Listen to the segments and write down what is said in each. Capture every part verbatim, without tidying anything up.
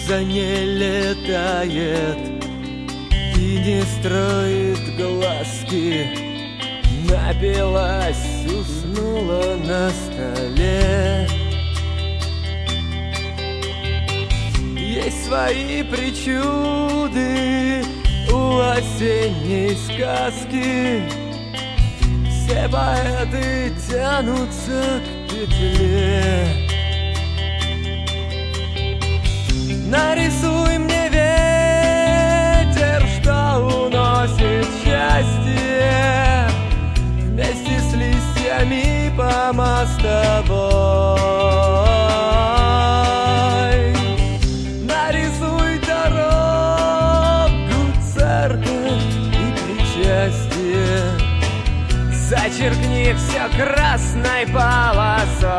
птица не летает и не строит глазки. Напилась, уснула на столе. Есть свои причуды у осенней сказки. Все поэты тянутся к петле. Нарисуй мне ветер, что уносит счастье, вместе с листьями по мостовой. Нарисуй дорогу, церковь и причастие. Зачеркни все красной полосой.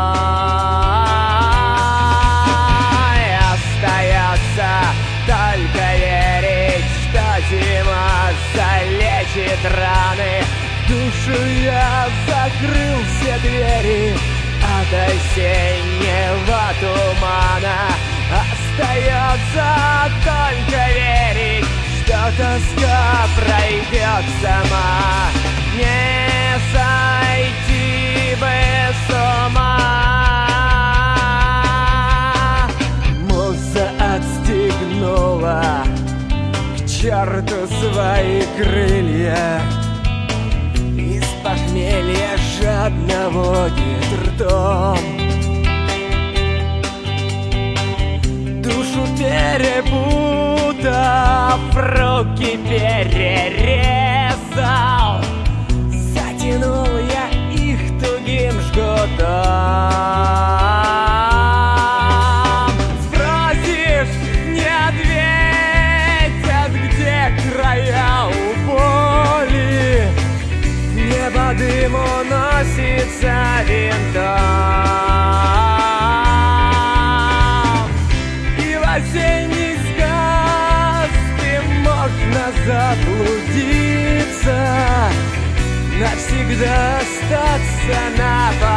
Остается только верить, что зима залечит раны. Душу я закрыл все двери от осеннего тумана. Остается только верить, что тоска пройдет сама. Не сойти бы с ума. Муза отстегнула к черту свои крылья. Из похмелья жадно водит ртом. Душу перепутав, руки перерезал. Затянул я их тугим жгутом. Спросишь, не ответят, где края у боли. Небо дым уносится винтом. И в осенней сказке можно заблудиться, навсегда остаться на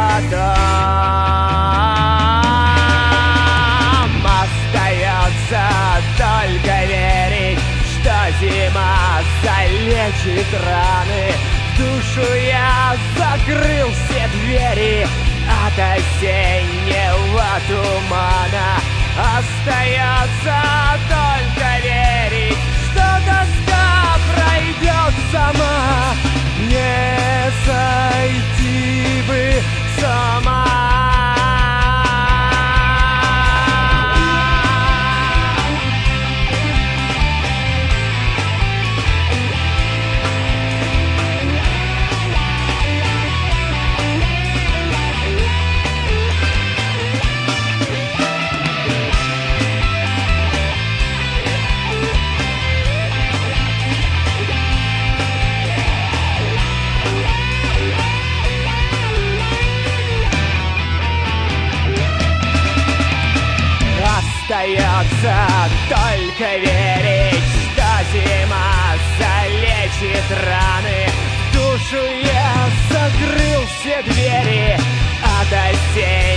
потом. Остается только верить, что зима залечит раны. В душу я закрыл все двери от осеннего тумана. Остается только верить, что тоска пройдет сама. Не сойти бы с ума. Остается только верить, что зима залечит раны. В душу я закрыл все двери от осени.